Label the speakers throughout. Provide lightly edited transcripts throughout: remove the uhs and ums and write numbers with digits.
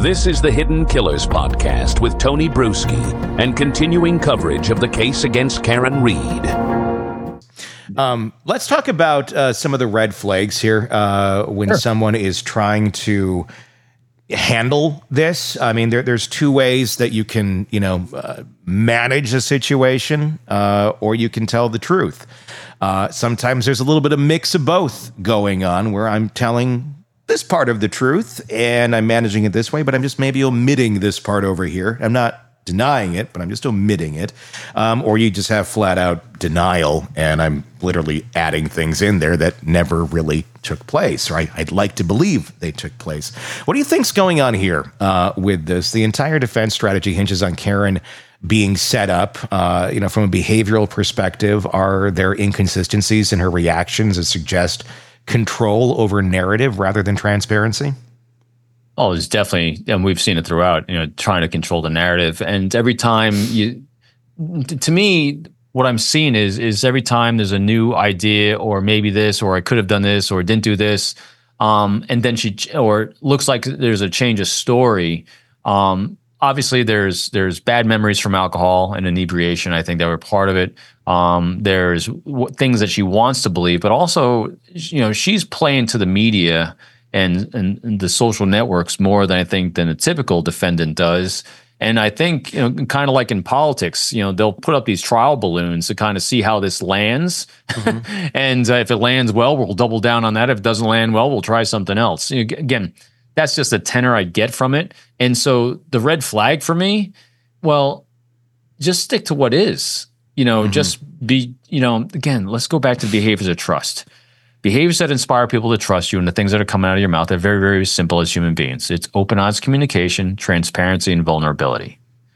Speaker 1: This is the Hidden Killers podcast with Tony Bruschi and continuing coverage of the case against Karen Read.
Speaker 2: Let's talk about some of the red flags here when someone is trying to handle this. I mean, there's two ways that you can, manage a situation, or you can tell the truth. Sometimes there's a little bit of mix of both going on where I'm telling this part of the truth and I'm managing it this way, but I'm just maybe omitting this part over here. I'm not denying it, but I'm just omitting it. Or you just have flat out denial and I'm literally adding things in there that never really took place, or I'd like to believe they took place. What do you think's going on here with this? The entire defense strategy hinges on Karen being set up, from a behavioral perspective. Are there inconsistencies in her reactions that suggest control over narrative rather than transparency?
Speaker 3: Oh, there's definitely, and we've seen it throughout, trying to control the narrative. And every time to me, what I'm seeing is every time there's a new idea, or maybe this, or I could have done this, or didn't do this, and then or looks like there's a change of story. Obviously, there's bad memories from alcohol and inebriation. I think that were part of it. There's things that she wants to believe, but also, she's playing to the media and the social networks more than I think than a typical defendant does. And I think, kind of like in politics, they'll put up these trial balloons to kind of see how this lands. Mm-hmm. And if it lands well, we'll double down on that. If it doesn't land well, we'll try something else. Again, that's just a tenor I get from it. And so the red flag for me, well, just stick to what is, just be, again, let's go back to the behaviors of trust. Behaviors that inspire people to trust you and the things that are coming out of your mouth are very, very simple as human beings. It's open, honest communication, transparency, and vulnerability.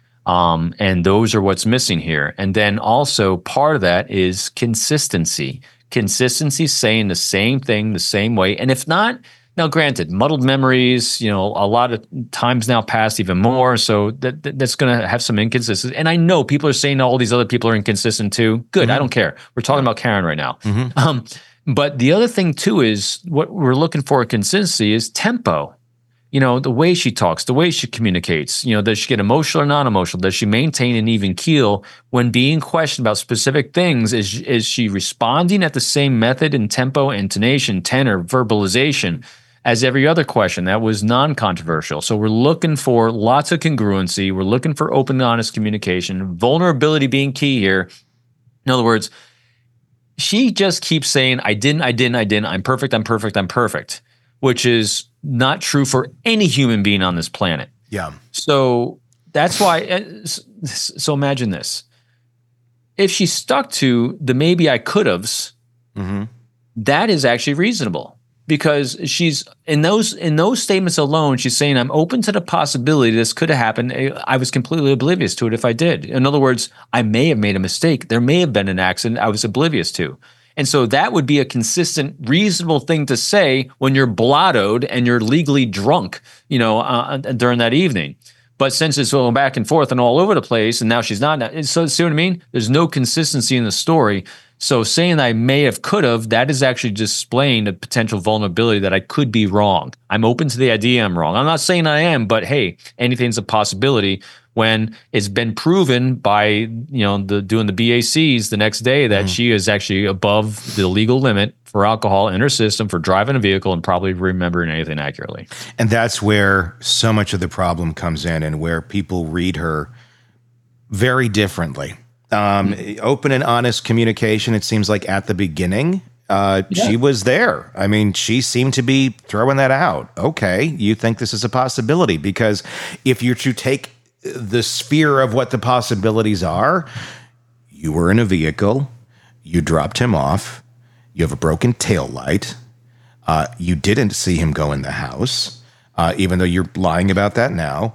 Speaker 3: And those are what's missing here. And then also part of that is consistency. Consistency, saying the same thing the same way. And if not, now granted, muddled memories, a lot of times now passed even more. So that's going to have some inconsistency. And I know people are saying all these other people are inconsistent too. Good. Mm-hmm. I don't care. We're talking about Karen right now. Mm-hmm. But the other thing too is what we're looking for in consistency is tempo. The way she talks, the way she communicates. Does she get emotional or non-emotional? Does she maintain an even keel when being questioned about specific things? Is she responding at the same method and tempo, intonation, tenor, verbalization as every other question that was non-controversial? So we're looking for lots of congruency. We're looking for open, honest communication, vulnerability being key here. In other words, she just keeps saying, I didn't, I'm perfect, which is not true for any human being on this planet.
Speaker 2: Yeah.
Speaker 3: So that's why, so imagine this. If she stuck to the maybe I could have's, that is actually reasonable. Because she's in those statements alone, she's saying, I'm open to the possibility this could have happened. I was completely oblivious to it if I did. In other words, I may have made a mistake. There may have been an accident I was oblivious to. And so that would be a consistent, reasonable thing to say when you're blottoed and you're legally drunk, during that evening. But since it's going back and forth and all over the place, and now she's not, so see what I mean? There's no consistency in the story. So saying I may have, could have, that is actually displaying a potential vulnerability that I could be wrong. I'm open to the idea I'm wrong. I'm not saying I am, but hey, anything's a possibility when it's been proven by, doing the BACs the next day that she is actually above the legal limit for alcohol in her system for driving a vehicle and probably remembering anything accurately.
Speaker 2: And that's where so much of the problem comes in and where people read her very differently. Open and honest communication, it seems like at the beginning, she was there. I mean, she seemed to be throwing that out. Okay, you think this is a possibility, because if you're to take the sphere of what the possibilities are, you were in a vehicle, you dropped him off, you have a broken tail light, you didn't see him go in the house, even though you're lying about that now,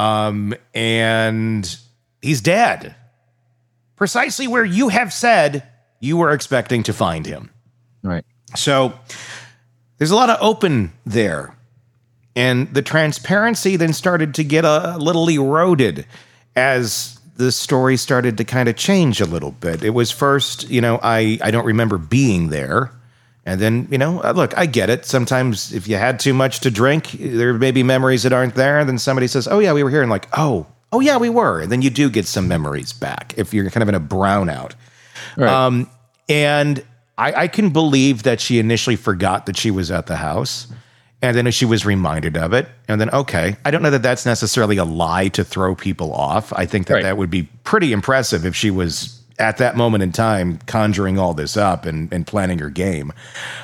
Speaker 2: and he's dead. Precisely where you have said you were expecting to find him.
Speaker 3: Right.
Speaker 2: So there's a lot of open there. And the transparency then started to get a little eroded as the story started to kind of change a little bit. It was first, I don't remember being there. And then, look, I get it. Sometimes if you had too much to drink, there may be memories that aren't there. And then somebody says, oh, yeah, we were here. And like, oh, yeah, we were. And then you do get some memories back if you're kind of in a brownout.
Speaker 3: Right.
Speaker 2: And I can believe that she initially forgot that she was at the house. And then she was reminded of it. And then, okay, I don't know that that's necessarily a lie to throw people off. I think that that would be pretty impressive if she was at that moment in time conjuring all this up and planning her game.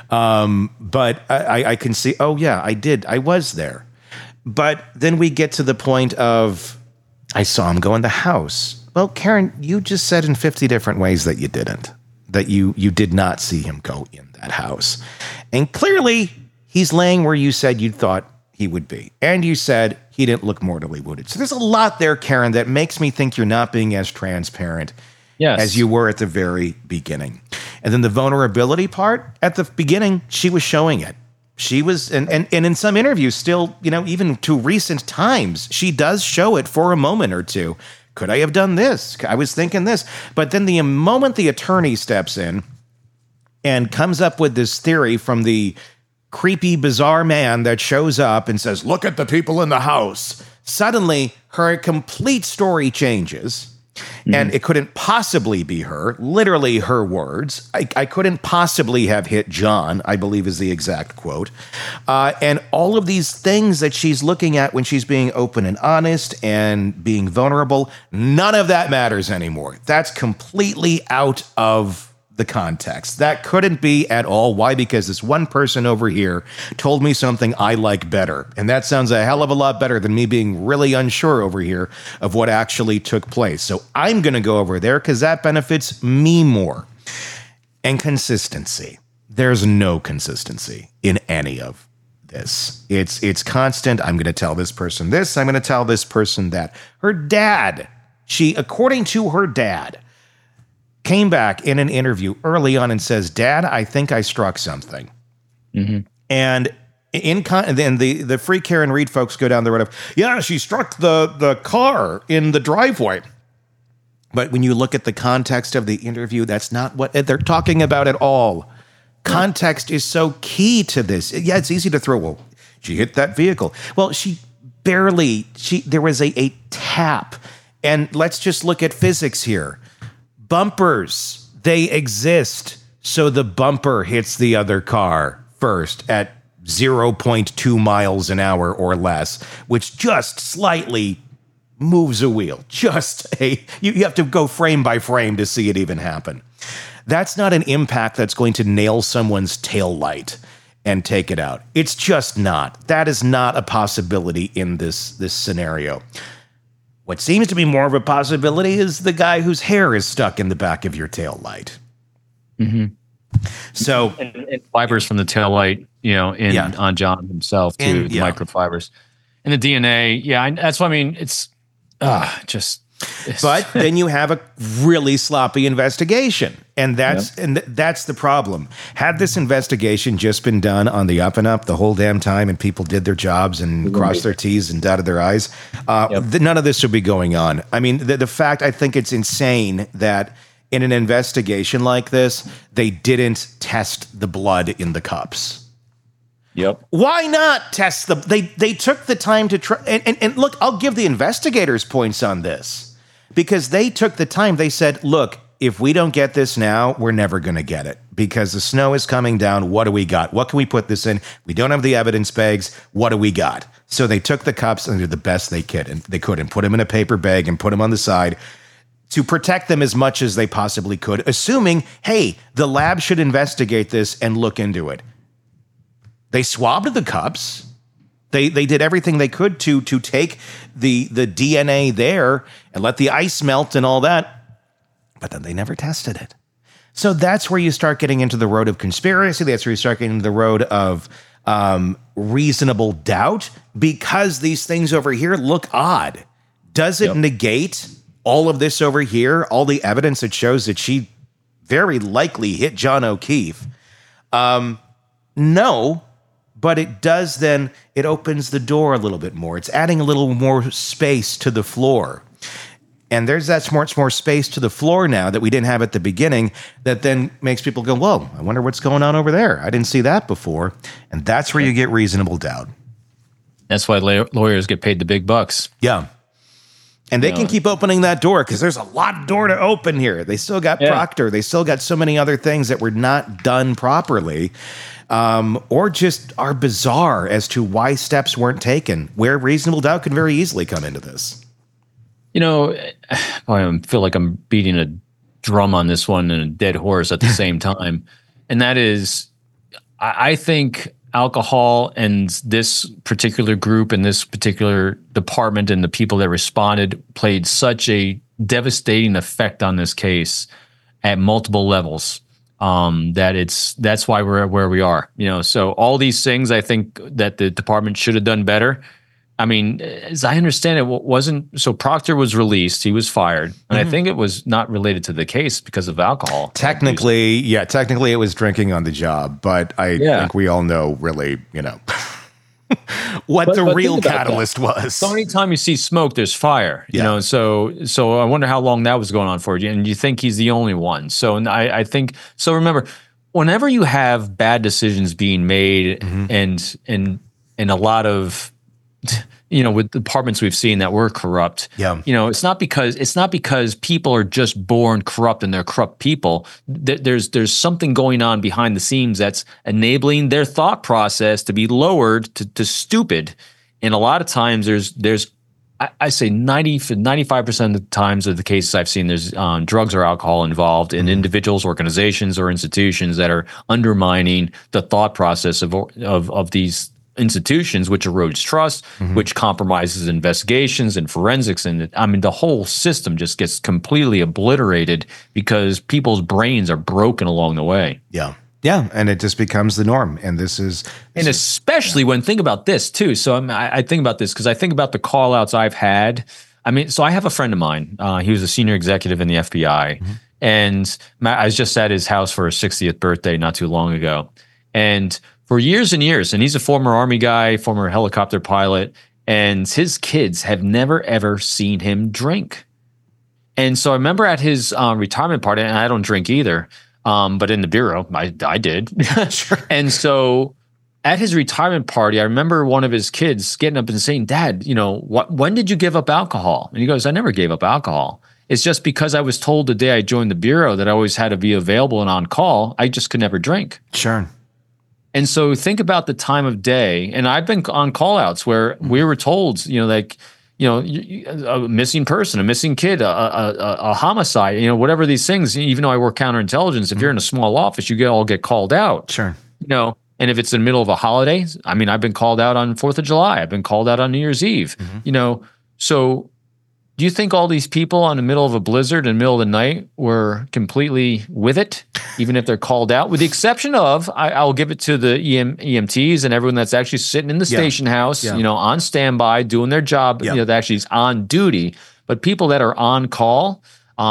Speaker 2: But I can see, oh, yeah, I did. I was there. But then we get to the point of, I saw him go in the house. Well, Karen, you just said in 50 different ways that you didn't, that you did not see him go in that house. And clearly, he's laying where you said you thought he would be. And you said he didn't look mortally wounded. So there's a lot there, Karen, that makes me think you're not being as transparent as you were at the very beginning. And then the vulnerability part, at the beginning, she was showing it. She was, and in some interviews still, even to recent times, she does show it for a moment or two. Could I have done this? I was thinking this. But then the moment the attorney steps in and comes up with this theory from the creepy, bizarre man that shows up and says, look at the people in the house, suddenly her complete story changes. And it couldn't possibly be her, literally her words. I couldn't possibly have hit John, I believe is the exact quote. And all of these things that she's looking at when she's being open and honest and being vulnerable, none of that matters anymore. That's completely out of the context. That couldn't be at all. Why? Because this one person over here told me something I like better. And that sounds a hell of a lot better than me being really unsure over here of what actually took place. So I'm going to go over there because that benefits me more. And consistency. There's no consistency in any of this. It's constant. I'm going to tell this person this. I'm going to tell this person that. Her dad, according to her dad, came back in an interview early on and says, Dad, I think I struck something. Mm-hmm. And then the free Karen Read folks go down the road of, yeah, she struck the car in the driveway. But when you look at the context of the interview, that's not what they're talking about at all. Context is so key to this. Yeah, it's easy to throw, well, she hit that vehicle. Well, there was a tap. And let's just look at physics here. Bumpers, they exist, so the bumper hits the other car first at 0.2 miles an hour or less, which just slightly moves a wheel. You have to go frame by frame to see it even happen. That's not an impact that's going to nail someone's tail light and take it out. It's just not. That is not a possibility in this scenario. What seems to be more of a possibility is the guy whose hair is stuck in the back of your tail light. Mm-hmm. So,
Speaker 3: and fibers from the tail light, on John himself too, the microfibers, and the DNA. Yeah, that's what I mean. It's just.
Speaker 2: But then you have a really sloppy investigation, and that's the problem. Had this investigation just been done on the up and up the whole damn time, and people did their jobs and crossed their T's and dotted their I's, none of this would be going on. I mean, the fact, I think it's insane that in an investigation like this, they didn't test the blood in the cups.
Speaker 3: Yep.
Speaker 2: Why not test them? They took the time to try. And look, I'll give the investigators points on this. Because they took the time, they said, look, if we don't get this now, we're never going to get it. Because the snow is coming down. What do we got? What can we put this in? We don't have the evidence bags. What do we got? So they took the cups and did the best they could and put them in a paper bag and put them on the side to protect them as much as they possibly could, assuming, hey, the lab should investigate this and look into it. They swabbed the cups. They did everything they could to take the DNA there and let the ice melt and all that, but then they never tested it. So that's where you start getting into the road of conspiracy. That's where you start getting into the road of reasonable doubt, because these things over here look odd. Does it negate all of this over here, all the evidence that shows that she very likely hit John O'Keefe? No. But it does then, it opens the door a little bit more. It's adding a little more space to the floor. And there's that more space to the floor now that we didn't have at the beginning that then makes people go, whoa, I wonder what's going on over there. I didn't see that before. And that's where you get reasonable doubt.
Speaker 3: That's why lawyers get paid the big bucks.
Speaker 2: Yeah. And they can keep opening that door because there's a lot of door to open here. They still got Proctor. They still got so many other things that were not done properly or just are bizarre as to why steps weren't taken, where reasonable doubt could very easily come into this.
Speaker 3: I feel like I'm beating a drum on this one and a dead horse at the same time. And that is, I think alcohol and this particular group and this particular department and the people that responded played such a devastating effect on this case at multiple levels that's why we're where we are. So all these things, I think that the department should have done better. I mean, as I understand it, so Proctor was released, he was fired, and I think it was not related to the case because of alcohol.
Speaker 2: Technically it was drinking on the job, but I think we all know really, what the real catalyst was.
Speaker 3: So anytime you see smoke, there's fire, so I wonder how long that was going on for you, and you think he's the only one. So I think, so remember, whenever you have bad decisions being made and a lot of, with departments we've seen that were corrupt. Yeah. It's not because people are just born corrupt and they're corrupt people. There's something going on behind the scenes that's enabling their thought process to be lowered to stupid. And a lot of times there's I say 95% of the times of the cases I've seen, there's drugs or alcohol involved in individuals, organizations, or institutions that are undermining the thought process of these institutions, which erodes trust, which compromises investigations and forensics. And the whole system just gets completely obliterated because people's brains are broken along the way.
Speaker 2: Yeah. Yeah. And it just becomes the norm. And
Speaker 3: especially when, think about this too. So I think about this because I think about the call outs I've had. So I have a friend of mine. He was a senior executive in the FBI. And I was just at his house for his 60th birthday not too long ago. And for years and years, and he's a former Army guy, former helicopter pilot, and his kids have never, ever seen him drink. And so I remember at his retirement party, and I don't drink either, but in the Bureau, I did. Sure. And so at his retirement party, I remember one of his kids getting up and saying, "Dad, when did you give up alcohol?" And he goes, "I never gave up alcohol. It's just because I was told the day I joined the Bureau that I always had to be available and on call, I just could never drink."
Speaker 2: Sure.
Speaker 3: And so think about the time of day, and I've been on call-outs where we were told, a missing person, a missing kid, a homicide, whatever these things. Even though I work counterintelligence, if you're in a small office, you all get called out.
Speaker 2: Sure.
Speaker 3: And if it's in the middle of a holiday, I've been called out on 4th of July. I've been called out on New Year's Eve. So do you think all these people in the middle of a blizzard in the middle of the night were completely with it, even if they're called out? With the exception of, I'll give it to the EMTs and everyone that's actually sitting in the station house, on standby, doing their job, that actually is on duty. But people that are on call,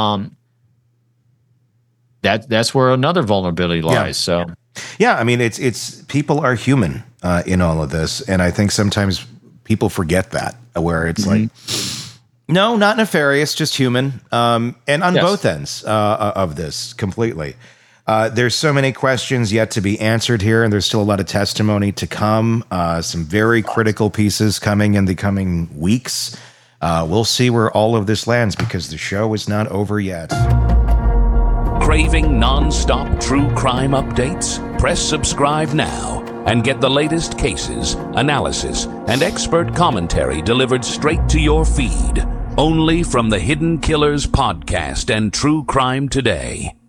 Speaker 3: that's where another vulnerability lies. So,
Speaker 2: it's people are human in all of this, and I think sometimes people forget that, where it's like. No, not nefarious, just human. And on both ends of this, completely. There's so many questions yet to be answered here, and there's still a lot of testimony to come. Some very critical pieces coming in the coming weeks. We'll see where all of this lands because the show is not over yet.
Speaker 1: Craving non-stop true crime updates? Press subscribe now and get the latest cases, analysis, and expert commentary delivered straight to your feed. Only from the Hidden Killers podcast and True Crime Today.